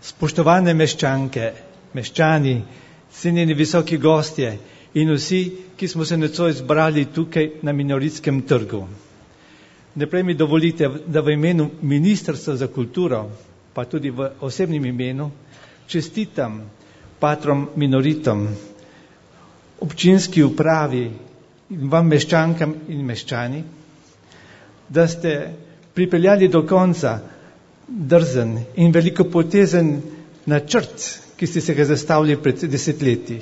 Spoštovane meščanke, meščani, cenjeni visoki gostje in vsi, ki smo se nocoj zbrali tukaj na Minoritskem trgu. Najprej mi dovolite, da v imenu Ministrstva za kulturo, pa tudi v osebnem imenu, čestitam patrom minoritom, občinski upravi in vam meščankam in meščani, da ste pripeljali do konca drzen in velikopotezen načrt, ki ste se ga zastavili pred desetletji.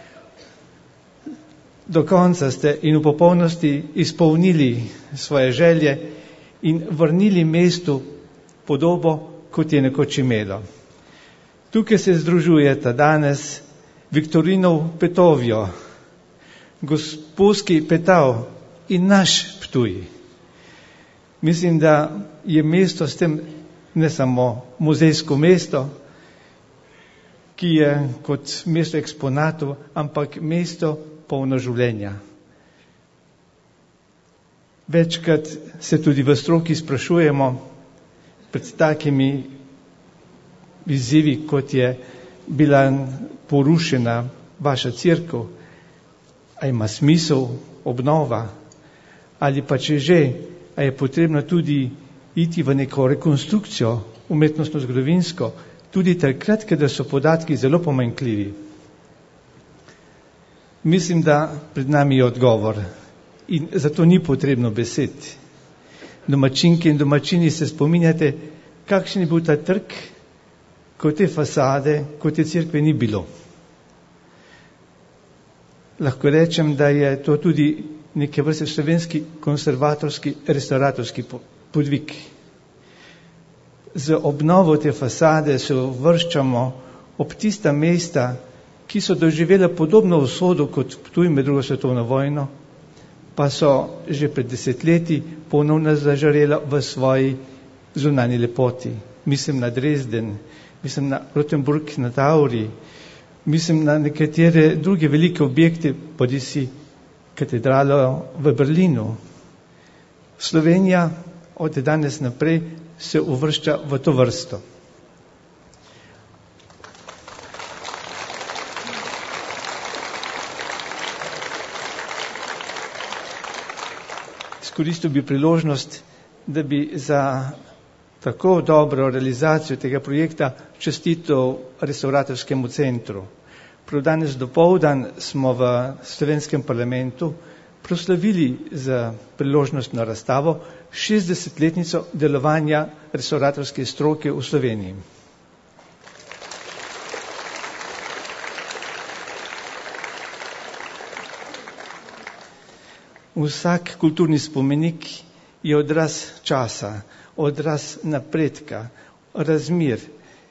Do konca ste in v popolnosti izpolnili svoje želje in vrnili mestu podobo, kot je nekoč imelo. Tukaj se združujeta danes Viktorinov Petovjo, Gosposki Petav in naš Ptuj. Mislim, da je mesto s tem ne samo muzejsko mesto, ki je kot mesto eksponatov, ampak mesto polno življenja. Večkrat se tudi v stroki sprašujemo pred takimi izzivi, kot je bila porušena vaša cerkev, a ima smisel obnova, ali pa če že, a je potrebno tudi iti v neko rekonstrukcijo, umetnostno-zgodovinsko, tudi takrat, kada so podatki zelo pomanjkljivi. Mislim, da pred nami je odgovor in zato ni potrebno besed. Domačinke in domačini se spominjate, kakšen je bil ta trg, ko te fasade, ko te cerkve ni bilo. Lahko rečem, da je to tudi neke vrste slovenski konservatorski, restauratorski podvig. Z obnovo te fasade se uvrščamo ob tista mesta, ki so doživela podobno usodo kot Ptuj med drugo svetovno vojno, pa so že pred desetletji ponovno zažarela v svoji zunanji lepoti. Mislim na Dresden, mislim na Rotenburg na Tauri, mislim na nekatere druge velike objekte, bodisi katedralo v Berlinu. Slovenija od danes naprej se uvršča v to vrsto. Izkoristil bi priložnost, da bi za tako dobro realizacijo tega projekta čestital restauratorskemu centru. Prav danes dopoldan smo v slovenskem parlamentu proslavili za priložnostno razstavo 60-letnico delovanja restauratorske stroke v Sloveniji. Vsak kulturni spomenik je odraz časa, odraz napredka, razmer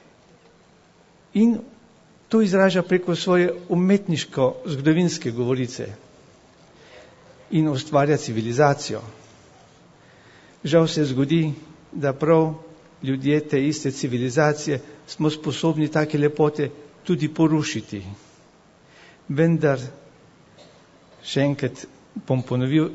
in to izraža preko svoje umetniško-zgodovinske govorice in ustvarja civilizacijo. Žal se zgodi, da prav ljudje te iste civilizacije smo sposobni take lepote tudi porušiti. Vendar, še enkrat bom ponovil,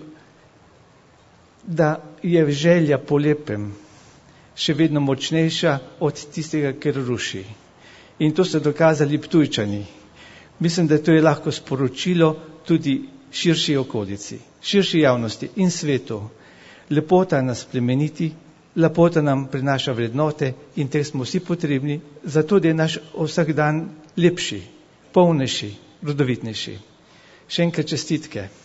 da je želja po lepem še vedno močnejša od tistega, ker ruši. In to so dokazali Ptujčani. Mislim, da to je lahko sporočilo tudi širši okolici, širši javnosti in svetu. Lepota nas plemeniti, lepota nam prinaša vrednote in teh smo vsi potrebni, zato da je naš vsak dan lepši, polnejši, rodovitnejši. Še enkrat čestitke.